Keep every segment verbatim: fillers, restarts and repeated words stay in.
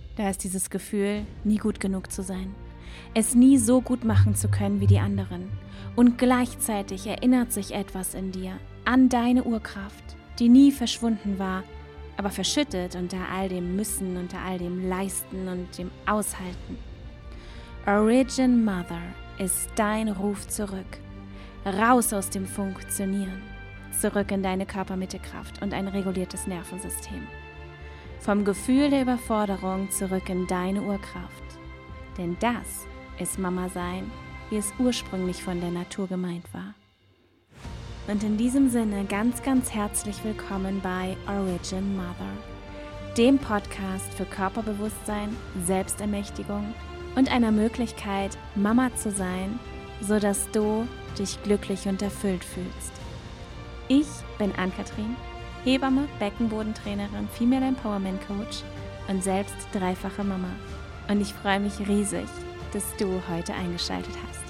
Da ist dieses Gefühl, nie gut genug zu sein, es nie so gut machen zu können wie die anderen. Und gleichzeitig erinnert sich etwas in dir an deine Urkraft, die nie verschwunden war, aber verschüttet unter all dem Müssen, unter all dem Leisten und dem Aushalten. Origin Mother ist dein Ruf zurück, raus aus dem Funktionieren, zurück in deine Körpermittekraft und ein reguliertes Nervensystem. Vom Gefühl der Überforderung zurück in deine Urkraft. Denn das ist Mama sein, wie es ursprünglich von der Natur gemeint war. Und in diesem Sinne ganz, ganz herzlich willkommen bei Origin Mother, dem Podcast für Körperbewusstsein, Selbstermächtigung und einer Möglichkeit, Mama zu sein, sodass du dich glücklich und erfüllt fühlst. Ich bin Ann-Kathrin, Hebamme, Beckenbodentrainerin, Female Empowerment Coach und selbst dreifache Mama. Und ich freue mich riesig, dass du heute eingeschaltet hast.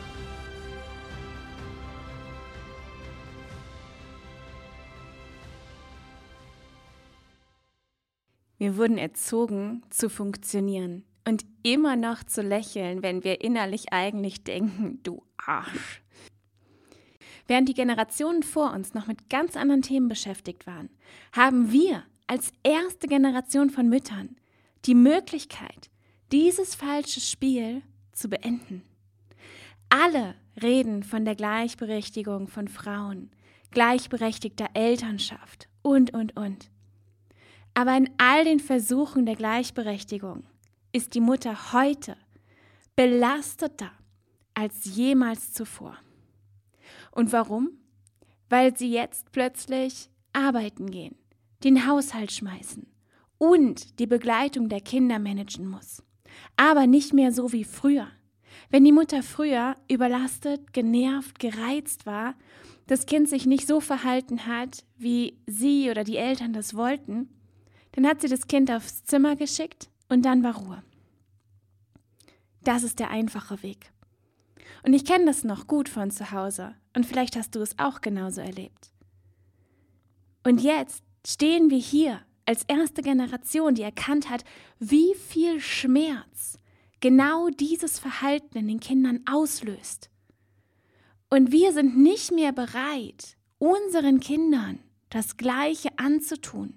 Wir wurden erzogen, zu funktionieren und immer noch zu lächeln, wenn wir innerlich eigentlich denken, du Arsch. Während die Generationen vor uns noch mit ganz anderen Themen beschäftigt waren, haben wir als erste Generation von Müttern die Möglichkeit, dieses falsche Spiel zu beenden. Alle reden von der Gleichberechtigung von Frauen, gleichberechtigter Elternschaft und, und, und. Aber in all den Versuchen der Gleichberechtigung ist die Mutter heute belasteter als jemals zuvor. Und warum? Weil sie jetzt plötzlich arbeiten gehen, den Haushalt schmeißen und die Begleitung der Kinder managen muss. Aber nicht mehr so wie früher. Wenn die Mutter früher überlastet, genervt, gereizt war, das Kind sich nicht so verhalten hat, wie sie oder die Eltern das wollten, dann hat sie das Kind aufs Zimmer geschickt und dann war Ruhe. Das ist der einfache Weg. Und ich kenne das noch gut von zu Hause und vielleicht hast du es auch genauso erlebt. Und jetzt stehen wir hier als erste Generation, die erkannt hat, wie viel Schmerz genau dieses Verhalten in den Kindern auslöst. Und wir sind nicht mehr bereit, unseren Kindern das Gleiche anzutun.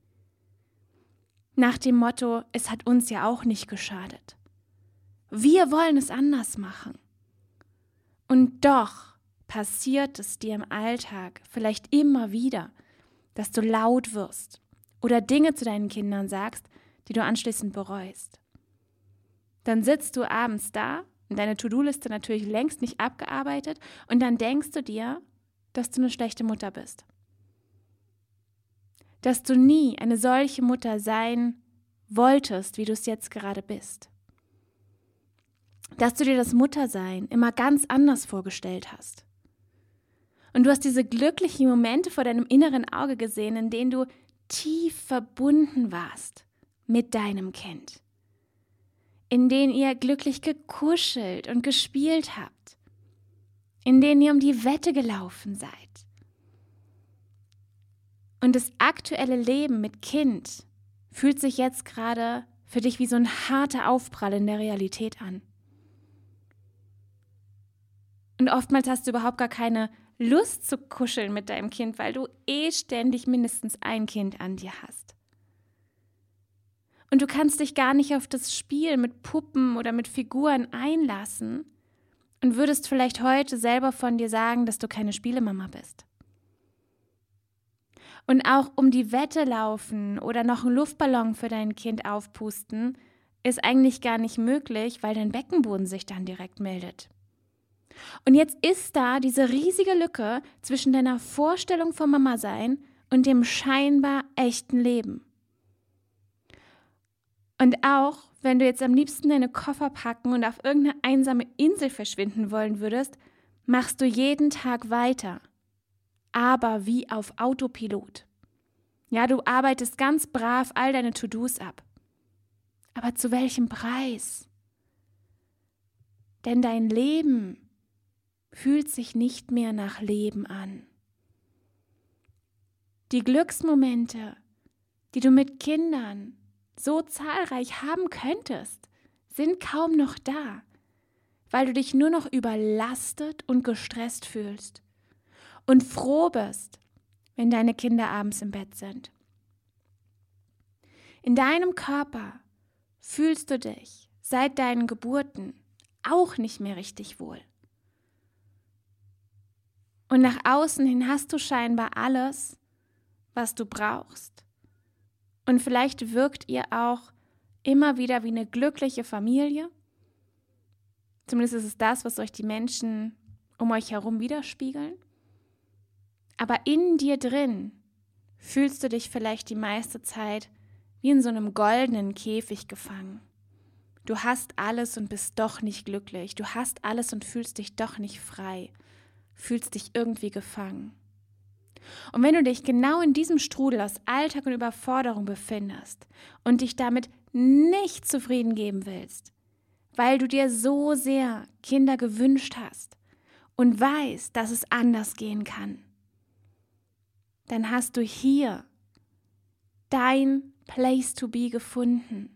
Nach dem Motto, es hat uns ja auch nicht geschadet. Wir wollen es anders machen. Und doch passiert es dir im Alltag vielleicht immer wieder, dass du laut wirst oder Dinge zu deinen Kindern sagst, die du anschließend bereust. Dann sitzt du abends da und deine To-Do-Liste natürlich längst nicht abgearbeitet und dann denkst du dir, dass du eine schlechte Mutter bist. Dass du nie eine solche Mutter sein wolltest, wie du es jetzt gerade bist. Dass du dir das Muttersein immer ganz anders vorgestellt hast. Und du hast diese glücklichen Momente vor deinem inneren Auge gesehen, in denen du tief verbunden warst mit deinem Kind. In denen ihr glücklich gekuschelt und gespielt habt. In denen ihr um die Wette gelaufen seid. Und das aktuelle Leben mit Kind fühlt sich jetzt gerade für dich wie so ein harter Aufprall in der Realität an. Und oftmals hast du überhaupt gar keine Lust zu kuscheln mit deinem Kind, weil du eh ständig mindestens ein Kind an dir hast. Und du kannst dich gar nicht auf das Spiel mit Puppen oder mit Figuren einlassen und würdest vielleicht heute selber von dir sagen, dass du keine Spielemama bist. Und auch um die Wette laufen oder noch einen Luftballon für dein Kind aufpusten, ist eigentlich gar nicht möglich, weil dein Beckenboden sich dann direkt meldet. Und jetzt ist da diese riesige Lücke zwischen deiner Vorstellung vom Mama-Sein und dem scheinbar echten Leben. Und auch, wenn du jetzt am liebsten deine Koffer packen und auf irgendeine einsame Insel verschwinden wollen würdest, machst du jeden Tag weiter. Aber wie auf Autopilot. Ja, du arbeitest ganz brav all deine To-Dos ab. Aber zu welchem Preis? Denn dein Leben fühlt sich nicht mehr nach Leben an. Die Glücksmomente, die du mit Kindern so zahlreich haben könntest, sind kaum noch da, weil du dich nur noch überlastet und gestresst fühlst und froh bist, wenn deine Kinder abends im Bett sind. In deinem Körper fühlst du dich seit deinen Geburten auch nicht mehr richtig wohl. Und nach außen hin hast du scheinbar alles, was du brauchst. Und vielleicht wirkt ihr auch immer wieder wie eine glückliche Familie. Zumindest ist es das, was euch die Menschen um euch herum widerspiegeln. Aber in dir drin fühlst du dich vielleicht die meiste Zeit wie in so einem goldenen Käfig gefangen. Du hast alles und bist doch nicht glücklich. Du hast alles und fühlst dich doch nicht frei. Fühlst dich irgendwie gefangen. Und wenn du dich genau in diesem Strudel aus Alltag und Überforderung befindest und dich damit nicht zufrieden geben willst, weil du dir so sehr Kinder gewünscht hast und weißt, dass es anders gehen kann, dann hast du hier dein Place to be gefunden.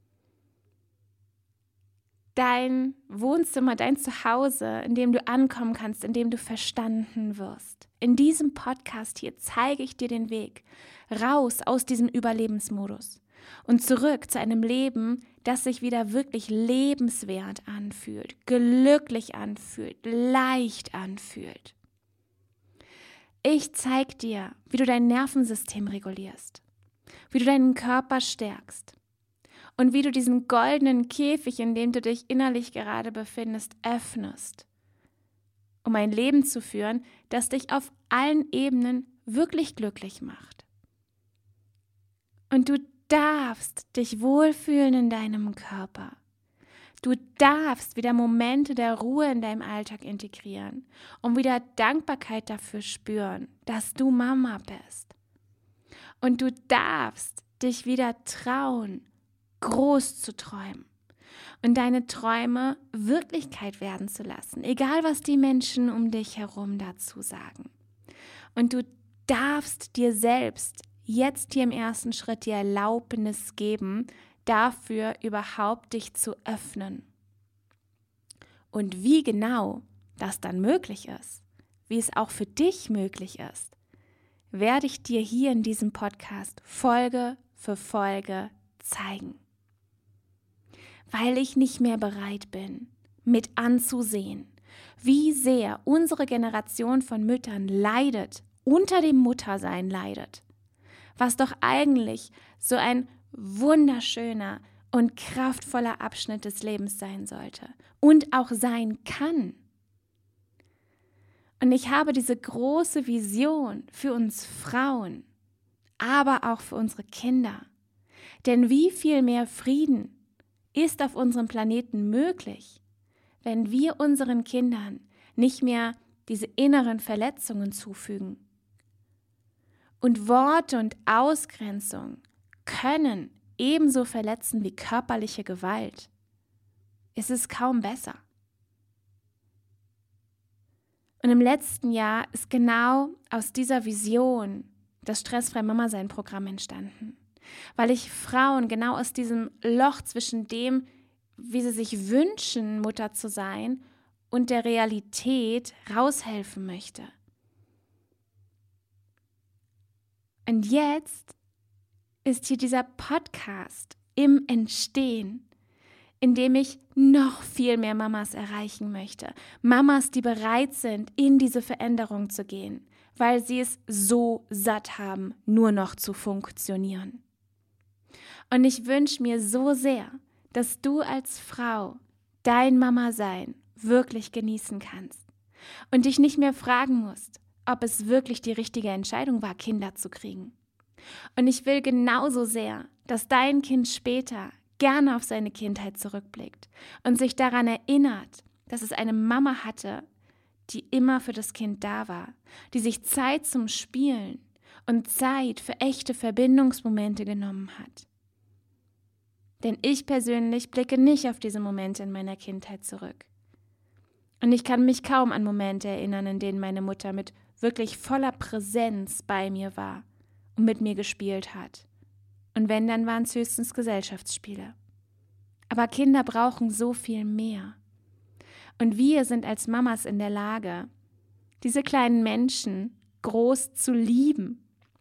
Dein Wohnzimmer, dein Zuhause, in dem du ankommen kannst, in dem du verstanden wirst. In diesem Podcast hier zeige ich dir den Weg raus aus diesem Überlebensmodus und zurück zu einem Leben, das sich wieder wirklich lebenswert anfühlt, glücklich anfühlt, leicht anfühlt. Ich zeige dir, wie du dein Nervensystem regulierst, wie du deinen Körper stärkst. Und wie du diesen goldenen Käfig, in dem du dich innerlich gerade befindest, öffnest, um ein Leben zu führen, das dich auf allen Ebenen wirklich glücklich macht. Und du darfst dich wohlfühlen in deinem Körper. Du darfst wieder Momente der Ruhe in deinem Alltag integrieren und wieder Dankbarkeit dafür spüren, dass du Mama bist. Und du darfst dich wieder trauen, groß zu träumen und deine Träume Wirklichkeit werden zu lassen, egal was die Menschen um dich herum dazu sagen. Und du darfst dir selbst jetzt hier im ersten Schritt die Erlaubnis geben, dafür überhaupt dich zu öffnen. Und wie genau das dann möglich ist, wie es auch für dich möglich ist, werde ich dir hier in diesem Podcast Folge für Folge zeigen. Weil ich nicht mehr bereit bin, mit anzusehen, wie sehr unsere Generation von Müttern leidet, unter dem Muttersein leidet, was doch eigentlich so ein wunderschöner und kraftvoller Abschnitt des Lebens sein sollte und auch sein kann. Und ich habe diese große Vision für uns Frauen, aber auch für unsere Kinder. Denn wie viel mehr Frieden ist auf unserem Planeten möglich, wenn wir unseren Kindern nicht mehr diese inneren Verletzungen zufügen. Und Worte und Ausgrenzung können ebenso verletzen wie körperliche Gewalt. Es ist kaum besser. Und im letzten Jahr ist genau aus dieser Vision das Stressfrei Mama Sein Programm entstanden. Weil ich Frauen genau aus diesem Loch zwischen dem, wie sie sich wünschen, Mutter zu sein, und der Realität raushelfen möchte. Und jetzt ist hier dieser Podcast im Entstehen, in dem ich noch viel mehr Mamas erreichen möchte. Mamas, die bereit sind, in diese Veränderung zu gehen, weil sie es so satt haben, nur noch zu funktionieren. Und ich wünsche mir so sehr, dass du als Frau dein Mama-Sein wirklich genießen kannst und dich nicht mehr fragen musst, ob es wirklich die richtige Entscheidung war, Kinder zu kriegen. Und ich will genauso sehr, dass dein Kind später gerne auf seine Kindheit zurückblickt und sich daran erinnert, dass es eine Mama hatte, die immer für das Kind da war, die sich Zeit zum Spielen und Zeit für echte Verbindungsmomente genommen hat. Denn ich persönlich blicke nicht auf diese Momente in meiner Kindheit zurück. Und ich kann mich kaum an Momente erinnern, in denen meine Mutter mit wirklich voller Präsenz bei mir war und mit mir gespielt hat Und wenn, dann waren es höchstens Gesellschaftsspiele. Aber Kinder brauchen so viel mehr. Und wir sind als Mamas in der Lage, diese kleinen Menschen groß zu lieben.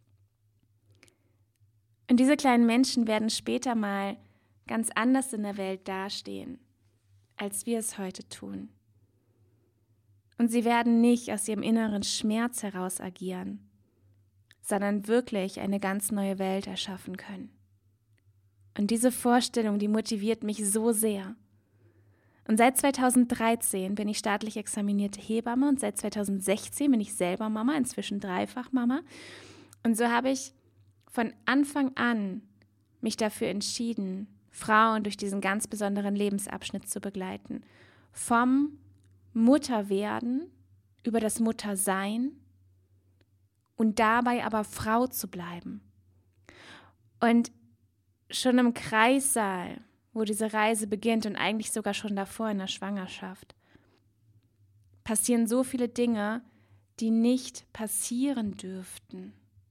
Und diese kleinen Menschen werden später mal ganz anders in der Welt dastehen, als wir es heute tun. Und sie werden nicht aus ihrem inneren Schmerz heraus agieren, sondern wirklich eine ganz neue Welt erschaffen können. Und diese Vorstellung, die motiviert mich so sehr. Und seit zweitausenddreizehn bin ich staatlich examinierte Hebamme und seit zweitausendsechzehn bin ich selber Mama, inzwischen dreifach Mama. Und so habe ich von Anfang an mich dafür entschieden, Frauen durch diesen ganz besonderen Lebensabschnitt zu begleiten. Vom Mutterwerden über das Muttersein und dabei aber Frau zu bleiben. Und schon im Kreissaal, wo diese Reise beginnt und eigentlich sogar schon davor in der Schwangerschaft, passieren so viele Dinge, die nicht passieren dürften.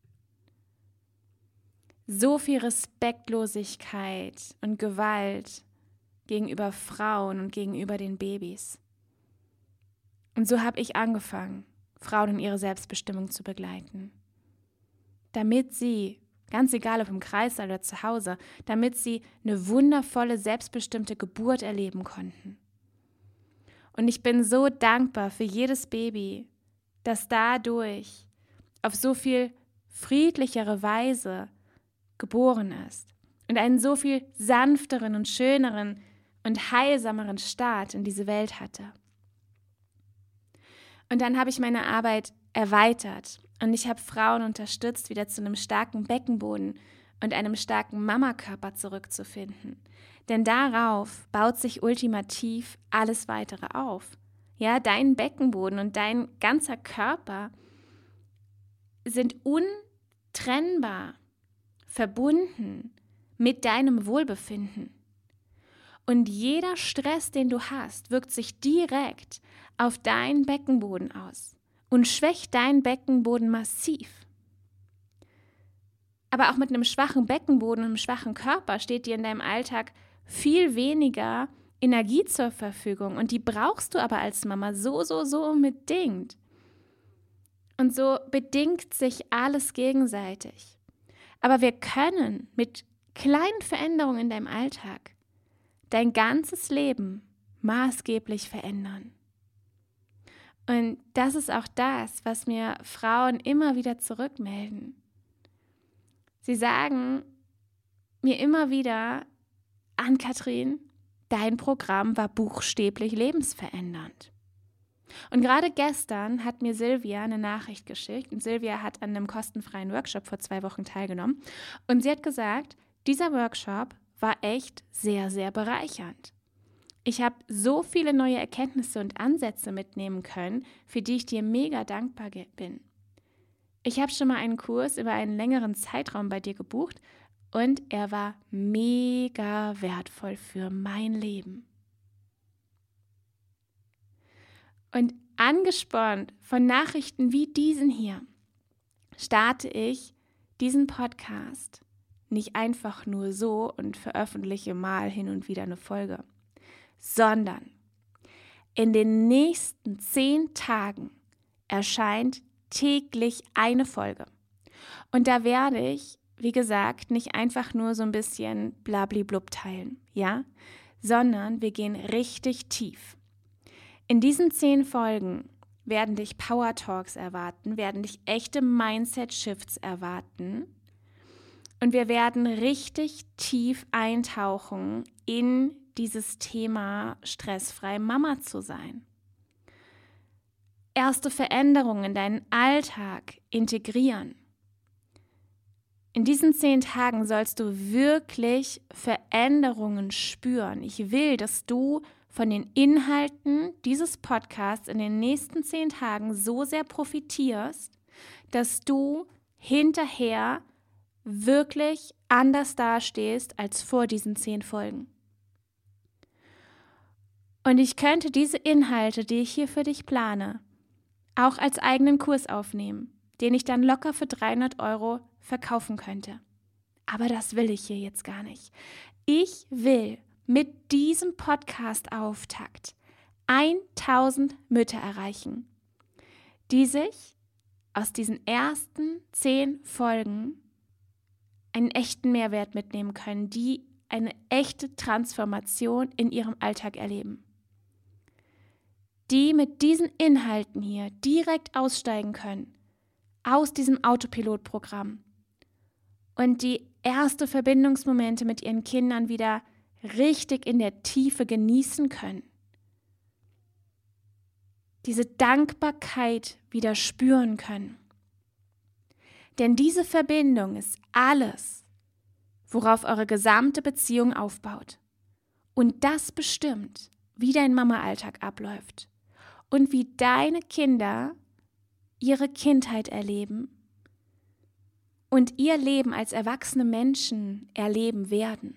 So viel Respektlosigkeit und Gewalt gegenüber Frauen und gegenüber den Babys. Und so habe ich angefangen, Frauen in ihre Selbstbestimmung zu begleiten, damit sie, ganz egal ob im Kreissaal oder zu Hause, damit sie eine wundervolle, selbstbestimmte Geburt erleben konnten. Und ich bin so dankbar für jedes Baby, das dadurch auf so viel friedlichere Weise geboren ist und einen so viel sanfteren und schöneren und heilsameren Start in diese Welt hatte. Und dann habe ich meine Arbeit erweitert und ich habe Frauen unterstützt, wieder zu einem starken Beckenboden und einem starken Mamakörper zurückzufinden. Denn darauf baut sich ultimativ alles Weitere auf. Ja, dein Beckenboden und dein ganzer Körper sind untrennbar verbunden mit deinem Wohlbefinden. Und jeder Stress, den du hast, wirkt sich direkt auf deinen Beckenboden aus und schwächt deinen Beckenboden massiv. Aber auch mit einem schwachen Beckenboden und einem schwachen Körper steht dir in deinem Alltag viel weniger Energie zur Verfügung und die brauchst du aber als Mama so, so, so unbedingt. Und so bedingt sich alles gegenseitig. Aber wir können mit kleinen Veränderungen in deinem Alltag dein ganzes Leben maßgeblich verändern. Und das ist auch das, was mir Frauen immer wieder zurückmelden. Sie sagen mir immer wieder, Ann-Kathrin, dein Programm war buchstäblich lebensverändernd. Und gerade gestern hat mir Silvia eine Nachricht geschickt und Silvia hat an einem kostenfreien Workshop vor zwei Wochen teilgenommen und sie hat gesagt, dieser Workshop war echt sehr, sehr bereichernd. Ich habe so viele neue Erkenntnisse und Ansätze mitnehmen können, für die ich dir mega dankbar bin. Ich habe schon mal einen Kurs über einen längeren Zeitraum bei dir gebucht und er war mega wertvoll für mein Leben. Und angespornt von Nachrichten wie diesen hier, starte ich diesen Podcast nicht einfach nur so und veröffentliche mal hin und wieder eine Folge, sondern in den nächsten zehn Tagen erscheint täglich eine Folge. Und da werde ich, wie gesagt, nicht einfach nur so ein bisschen blablablub teilen, ja, sondern wir gehen richtig tief. In diesen zehn Folgen werden dich Power Talks erwarten, werden dich echte Mindset-Shifts erwarten und wir werden richtig tief eintauchen in dieses Thema stressfrei Mama zu sein. Erste Veränderungen in deinen Alltag integrieren. In diesen zehn Tagen sollst du wirklich Veränderungen spüren. Ich will, dass du von den Inhalten dieses Podcasts in den nächsten zehn Tagen so sehr profitierst, dass du hinterher wirklich anders dastehst als vor diesen zehn Folgen. Und ich könnte diese Inhalte, die ich hier für dich plane, auch als eigenen Kurs aufnehmen, den ich dann locker für dreihundert Euro verkaufen könnte. Aber das will ich hier jetzt gar nicht. Ich will mit diesem Podcast-Auftakt tausend Mütter erreichen, die sich aus diesen ersten zehn Folgen einen echten Mehrwert mitnehmen können, die eine echte Transformation in ihrem Alltag erleben. Die mit diesen Inhalten hier direkt aussteigen können aus diesem Autopilotprogramm und die erste Verbindungsmomente mit ihren Kindern wieder richtig in der Tiefe genießen können. Diese Dankbarkeit wieder spüren können. Denn diese Verbindung ist alles, worauf eure gesamte Beziehung aufbaut. Und das bestimmt, wie dein Mama-Alltag abläuft und wie deine Kinder ihre Kindheit erleben und ihr Leben als erwachsene Menschen erleben werden.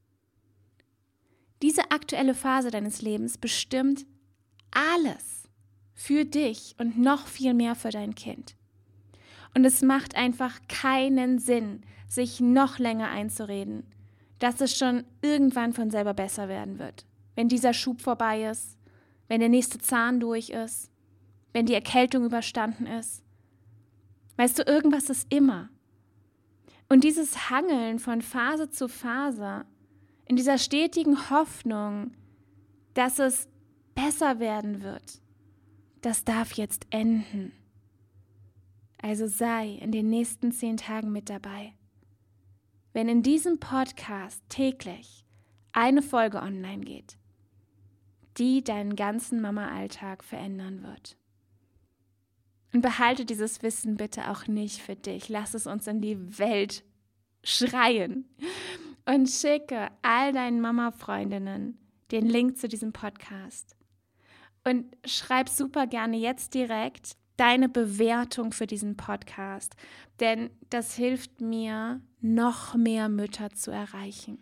Diese aktuelle Phase deines Lebens bestimmt alles für dich und noch viel mehr für dein Kind. Und es macht einfach keinen Sinn, sich noch länger einzureden, dass es schon irgendwann von selber besser werden wird. Wenn dieser Schub vorbei ist, wenn der nächste Zahn durch ist, wenn die Erkältung überstanden ist. Weißt du, irgendwas ist immer. Und dieses Hangeln von Phase zu Phase, in dieser stetigen Hoffnung, dass es besser werden wird, das darf jetzt enden. Also sei in den nächsten zehn Tagen mit dabei. Wenn in diesem Podcast täglich eine Folge online geht, die deinen ganzen Mama-Alltag verändern wird. Und behalte dieses Wissen bitte auch nicht für dich. Lass es uns in die Welt schreien. Und schicke all deinen Mama-Freundinnen den Link zu diesem Podcast. Und schreib super gerne jetzt direkt deine Bewertung für diesen Podcast. Denn das hilft mir, noch mehr Mütter zu erreichen.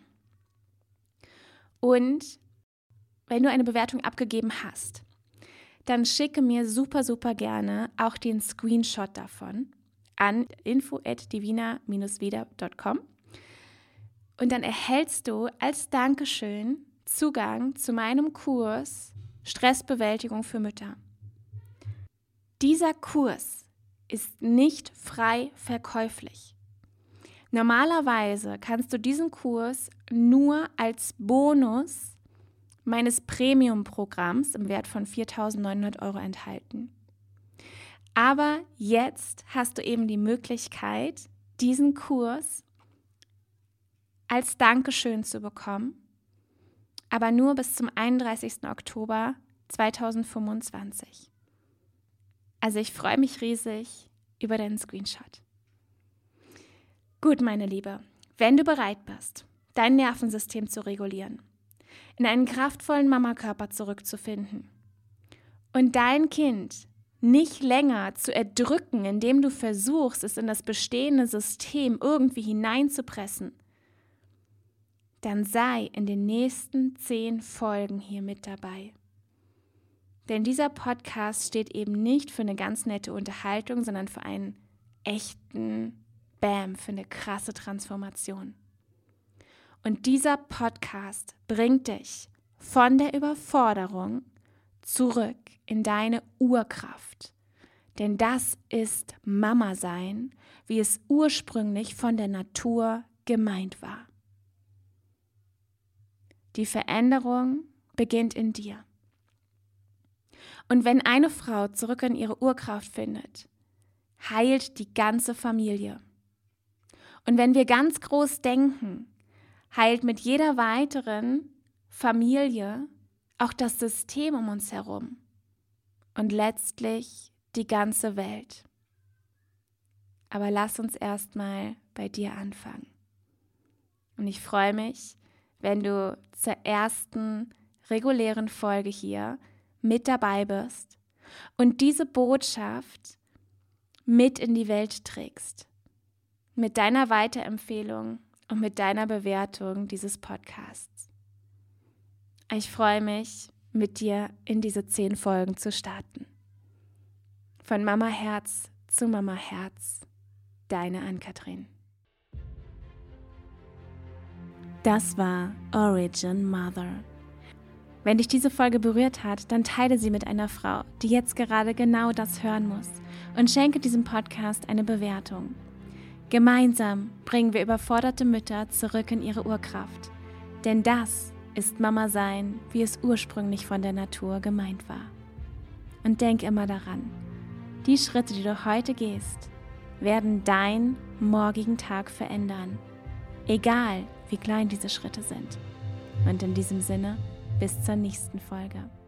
Und wenn du eine Bewertung abgegeben hast, dann schicke mir super, super gerne auch den Screenshot davon an info at divina dash vida dot com und dann erhältst du als Dankeschön Zugang zu meinem Kurs Stressbewältigung für Mütter. Dieser Kurs ist nicht frei verkäuflich. Normalerweise kannst du diesen Kurs nur als Bonus meines Premium-Programms im Wert von viertausendneunhundert Euro enthalten. Aber jetzt hast du eben die Möglichkeit, diesen Kurs als Dankeschön zu bekommen, aber nur bis zum einunddreißigsten Oktober zweitausendfünfundzwanzig. Also ich freue mich riesig über deinen Screenshot. Gut, meine Liebe, wenn du bereit bist, dein Nervensystem zu regulieren, in einen kraftvollen Mamakörper zurückzufinden und dein Kind nicht länger zu erdrücken, indem du versuchst, es in das bestehende System irgendwie hineinzupressen, dann sei in den nächsten zehn Folgen hier mit dabei. Denn dieser Podcast steht eben nicht für eine ganz nette Unterhaltung, sondern für einen echten Bam, für eine krasse Transformation. Und dieser Podcast bringt dich von der Überforderung zurück in deine Urkraft. Denn das ist Mama sein, wie es ursprünglich von der Natur gemeint war. Die Veränderung beginnt in dir. Und wenn eine Frau zurück in ihre Urkraft findet, heilt die ganze Familie. Und wenn wir ganz groß denken, heilt mit jeder weiteren Familie auch das System um uns herum und letztlich die ganze Welt. Aber lass uns erstmal bei dir anfangen. Und ich freue mich, wenn du zur ersten regulären Folge hier mit dabei bist und diese Botschaft mit in die Welt trägst. Mit deiner Weiterempfehlung und mit deiner Bewertung dieses Podcasts. Ich freue mich, mit dir in diese zehn Folgen zu starten. Von Mama Herz zu Mama Herz, deine Ann-Kathrin. Das war Origin Mother. Wenn dich diese Folge berührt hat, dann teile sie mit einer Frau, die jetzt gerade genau das hören muss, und schenke diesem Podcast eine Bewertung. Gemeinsam bringen wir überforderte Mütter zurück in ihre Urkraft. Denn das ist Mama sein, wie es ursprünglich von der Natur gemeint war. Und denk immer daran, die Schritte, die du heute gehst, werden deinen morgigen Tag verändern. Egal, wie klein diese Schritte sind. Und in diesem Sinne, bis zur nächsten Folge.